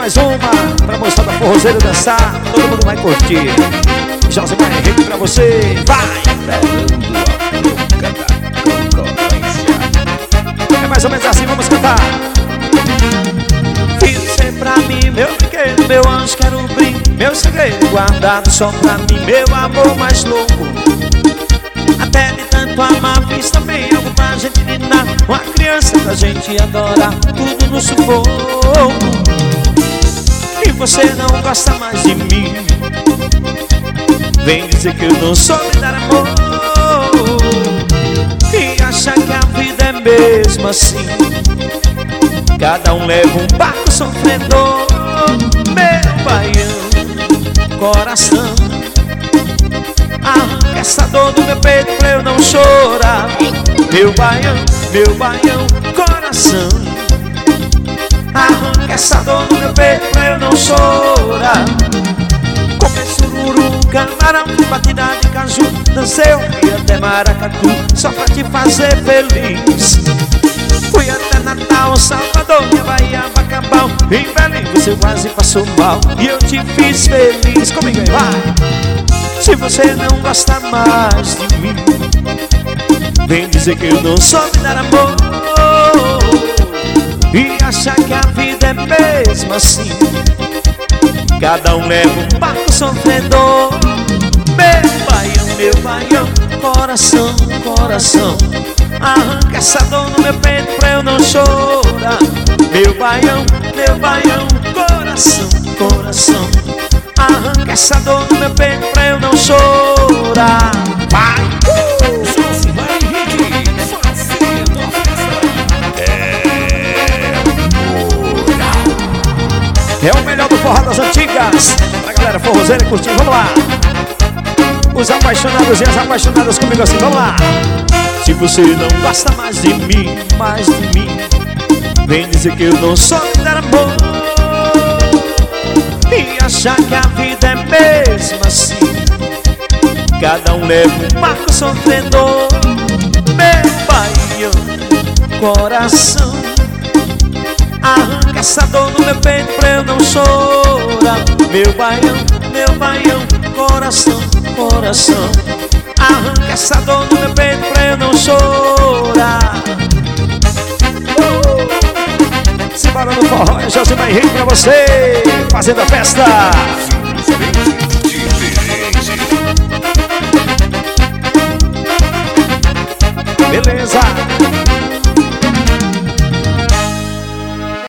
mais uma pra moçada forrozeira dançar. Todo mundo vai curtir. Josimar Henrique pra você. Vai! É mais ou menos assim, vamos cantar. Você pra mim, meu brinquedo, meu anjo, quero brinco, meu segredo guardado só pra mim, meu amor mais louco. Até de tanto amar, fiz também algo pra gente ninar. Uma criança pra gente adorar, tudo no sufoco. E você não gosta mais de mim, vem dizer que eu não soube dar amor e acha que a vida é mesmo assim. Cada um leva um barco sofredor. Meu baião, coração, arranca essa dor do meu peito pra eu não chorar. Meu baião, coração, arranca essa dor do meu peito pra eu não chorar. Comer sururu, camarão, batida de caju, dancei e até maracatu, só pra te fazer feliz. Fui até Natal, Salvador, minha Bahia, Bacabal, em Belém você quase passou mal e eu te fiz feliz. Comigo aí, vai! Se você não gosta mais de mim, vem dizer que eu não soube dar amor e achar que a vida é mesmo assim. Cada um leva um barco sofredor. Meu baião, coração, coração, arranca essa dor no meu peito pra eu não chorar. Meu baião, coração, coração, arranca essa dor no meu peito pra eu não chorar. Vai! Josimar Henrique, fazendo a festa. É o melhor do forró das antigas, pra galera forrozeira curtir, vamos lá. Os apaixonados e as apaixonadas comigo assim, vamos lá. Se você não gosta mais de mim, vem dizer que eu não soube dar amor e achar que a vida é mesmo assim. Cada um leva um barco sofredor. Meu baião, coração, arranca essa dor no meu peito pra eu não chorar. Meu baião, coração, coração, arranca essa dor no meu peito pra eu não chorar. Simbora no forró, é Josimar Henrique pra você, fazendo a festa. Beleza.